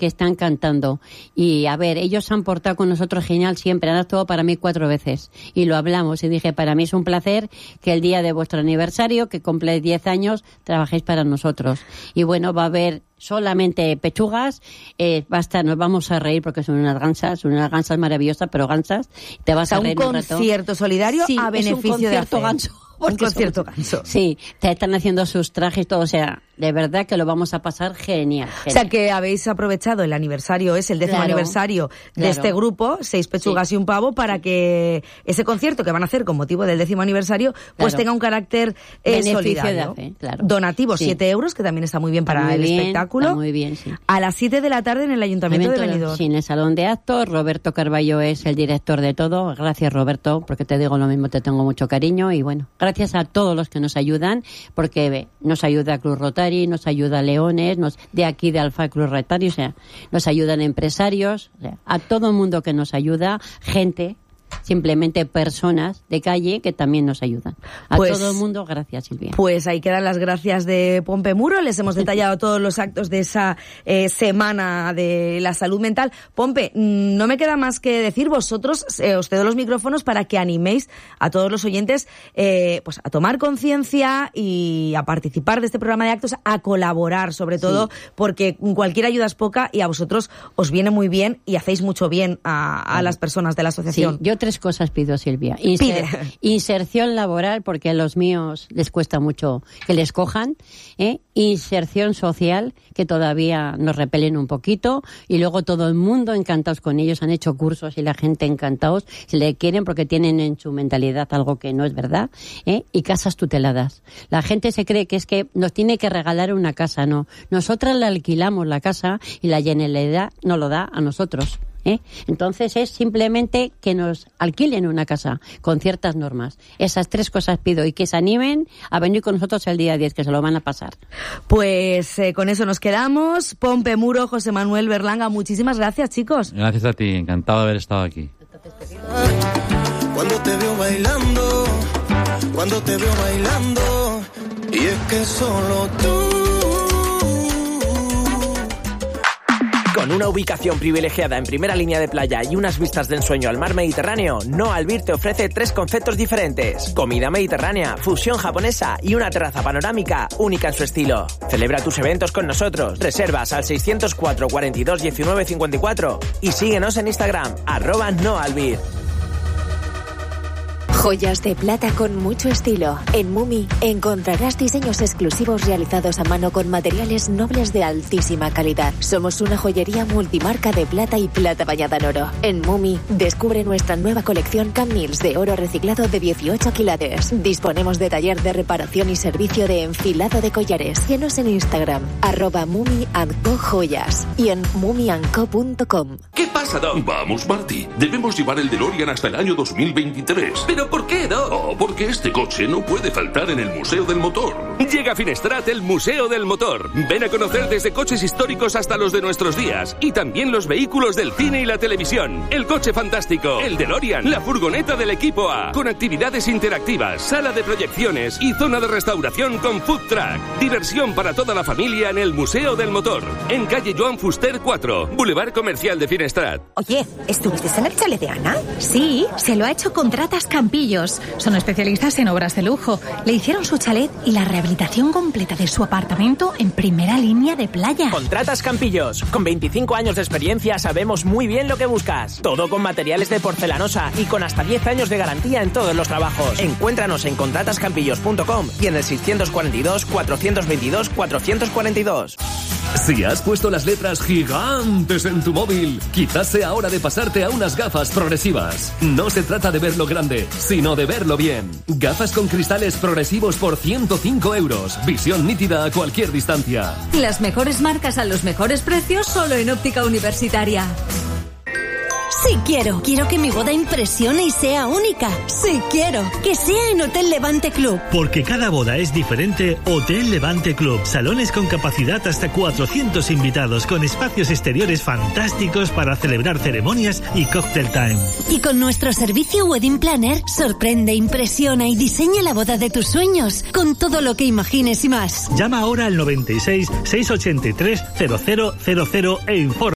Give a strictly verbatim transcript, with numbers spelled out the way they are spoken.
que están cantando. Y a ver, ellos se han portado con nosotros genial siempre, han actuado para mí cuatro veces. Y lo hablamos y dije, para mí es un placer que el día de vuestro aniversario, que cumple diez años, trabajéis para nosotros. Y bueno, va a haber solamente pechugas, eh, basta, nos vamos a reír porque son unas gansas, son unas gansas maravillosas, pero gansas, te vas o sea, a reír un un rato. concierto solidario sí, a beneficio es un de hacer. ganso. Un concierto ganso. Sí, te están haciendo sus trajes y todo, o sea, de verdad que lo vamos a pasar genial, genial. O sea, que habéis aprovechado el aniversario, es el décimo claro, aniversario de claro. este grupo, seis pechugas sí. y un pavo, para que ese concierto que van a hacer con motivo del décimo aniversario, pues claro. tenga un carácter eh, solidario. De hace, claro. Donativo, sí. siete euros, que también está muy bien para muy el bien, espectáculo. Está muy bien, sí. A las siete de la tarde en el Ayuntamiento de Benidorm. Sí, en el Salón de Actos. Roberto Carballo es el director de todo. Gracias, Roberto, porque te digo lo mismo, te tengo mucho cariño. Y bueno, gracias a todos los que nos ayudan, porque ve, nos ayuda Cruz Rotary, nos ayuda Leones, nos de aquí de Alfa Cruz Rotary, o sea, nos ayudan empresarios, o sea, a todo el mundo que nos ayuda, gente, simplemente personas de calle que también nos ayudan. A pues, todo el mundo, gracias, Silvia. Pues ahí quedan las gracias de Pompe Muro. Les hemos detallado todos los actos de esa eh, semana de la salud mental. Pompe, no me queda más que decir, vosotros, eh, os cedo los micrófonos para que animéis a todos los oyentes eh, pues a tomar conciencia y a participar de este programa de actos, a colaborar sobre todo, sí. porque cualquier ayuda es poca y a vosotros os viene muy bien y hacéis mucho bien a, a las personas de la asociación. Sí, yo tres cosas pido, Silvia. Inser- inserción laboral, porque a los míos les cuesta mucho que les cojan. ¿eh? Inserción social, que todavía nos repelen un poquito. Y luego todo el mundo encantados con ellos. Han hecho cursos y la gente encantados. Se le quieren porque tienen en su mentalidad algo que no es verdad. ¿eh? Y casas tuteladas. La gente se cree que es que nos tiene que regalar una casa. No. Nosotras la alquilamos la casa y la Generalidad nos lo da a nosotros. ¿Eh? Entonces es simplemente que nos alquilen una casa con ciertas normas. Esas tres cosas pido y que se animen a venir con nosotros el día diez, que se lo van a pasar. Pues eh, con eso nos quedamos. Pompe Muro, José Manuel Berlanga, muchísimas gracias, chicos. Gracias a ti, encantado de haber estado aquí. Cuando te veo bailando, cuando te veo bailando, y es que solo tú. Con una ubicación privilegiada en primera línea de playa y unas vistas de ensueño al mar Mediterráneo, No Albir te ofrece tres conceptos diferentes: comida mediterránea, fusión japonesa y una terraza panorámica única en su estilo. Celebra tus eventos con nosotros. Reservas al seiscientos cuatro, cuarenta y dos, diecinueve, cincuenta y cuatro y síguenos en Instagram, arroba No Albir. Joyas de plata con mucho estilo. En Mumi encontrarás diseños exclusivos realizados a mano con materiales nobles de altísima calidad. Somos una joyería multimarca de plata y plata bañada en oro. En Mumi descubre nuestra nueva colección Camils de oro reciclado de dieciocho quilates. Disponemos de taller de reparación y servicio de enfilado de collares. Síguenos en Instagram, arroba Mumi and Co Joyas y en mumi and co punto com. ¿Qué pasa, Doc? Vamos, Marty. Debemos llevar el DeLorean hasta el año dos mil veintitrés. ¿Pero por qué, Doc? Oh, porque este coche no puede faltar en el Museo del Motor. Llega a Finestrat el Museo del Motor. Ven a conocer desde coches históricos hasta los de nuestros días. Y también los vehículos del cine y la televisión. El coche fantástico, el DeLorean, la furgoneta del equipo A. Con actividades interactivas, sala de proyecciones y zona de restauración con food truck. Diversión para toda la familia en el Museo del Motor. En calle Joan Fuster cuatro, Boulevard Comercial de Finestrat. Oye, ¿estuviste en el chalet de Ana? Sí, se lo ha hecho Contratas Campillos. Son especialistas en obras de lujo. Le hicieron su chalet y la rehabilitación completa de su apartamento en primera línea de playa. Contratas Campillos. Con veinticinco años de experiencia sabemos muy bien lo que buscas. Todo con materiales de porcelanosa y con hasta diez años de garantía en todos los trabajos. Encuéntranos en contratas campillos punto com y en el seiscientos cuarenta y dos, cuatrocientos veintidós, cuatrocientos cuarenta y dos. Si has puesto las letras gigantes en tu móvil, quizás sea hora de pasarte a unas gafas progresivas. No se trata de verlo grande, sino de verlo bien. Gafas con cristales progresivos por ciento cinco euros. Visión nítida a cualquier distancia. Las mejores marcas a los mejores precios solo en Óptica Universitaria. Sí quiero. Quiero que mi boda impresione y sea única. Sí quiero. Que sea en Hotel Levante Club. Porque cada boda es diferente, Hotel Levante Club. Salones con capacidad hasta cuatrocientos invitados, con espacios exteriores fantásticos para celebrar ceremonias y cocktail time. Y con nuestro servicio Wedding Planner, sorprende, impresiona y diseña la boda de tus sueños, con todo lo que imagines y más. Llama ahora al noventa y seis, seiscientos ochenta y tres, cero cero cero cero e informa.